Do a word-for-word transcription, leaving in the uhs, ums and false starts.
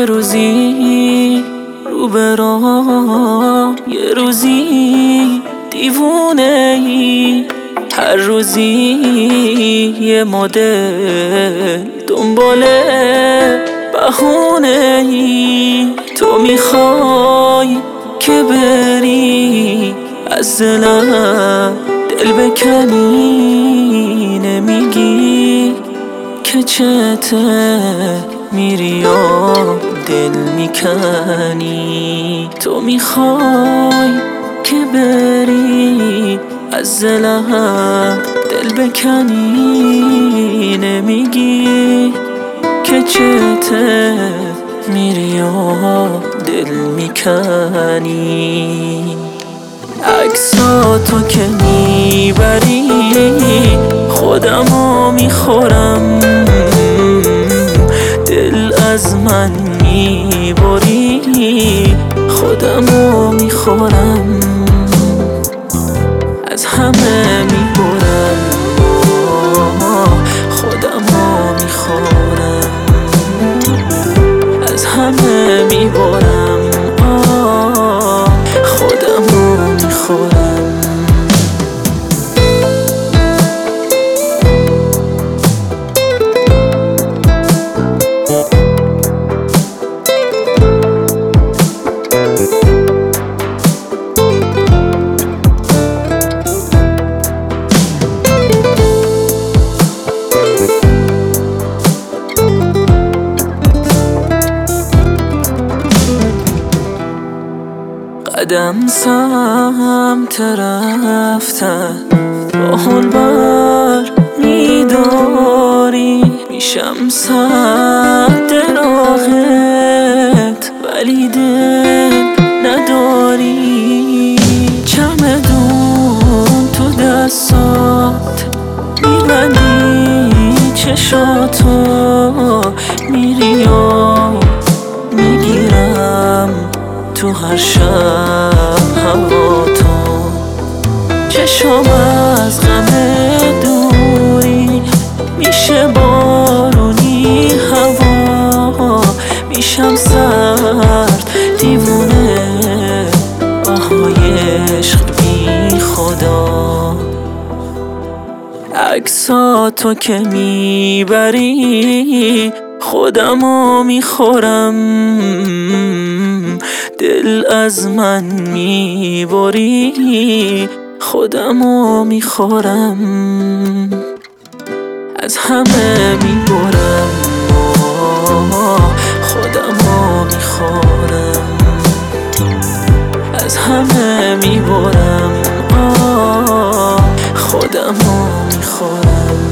روزی رو به راه، یه روزی دیوونه ای، هر روزی یه مدل دنباله بهونه ای. تو میخوای که بری از دلم دل بکنی، نمیگی که چته میری و دل میکنی. تو میخوای که بری از دلم دل بکنی، نمیگی که چته میری و دل میکنی. عکساتو که میبری خودمو میخورم، دل از من میبری خودمو میخورم، از همه میبرم خودمو میخورم، از همه میبرم خودمو میخورم. قدم سمت رفتن با حال بر میداری، میشم سد راهت ولی دل نداری. چمدون تو دستات میبندی چشاتو، میری و میگیرم تو هر شب هواتو. چشم از غم دوری میشه بارونی هوا، میشم سرد دیوونه آهای عشق بی خدا. عکساتو که میبری خودمو میخورم، دل از من میبری خودمو میخورم، از همه میبرم خودمو میخورم، از همه میبرم خودمو میخورم.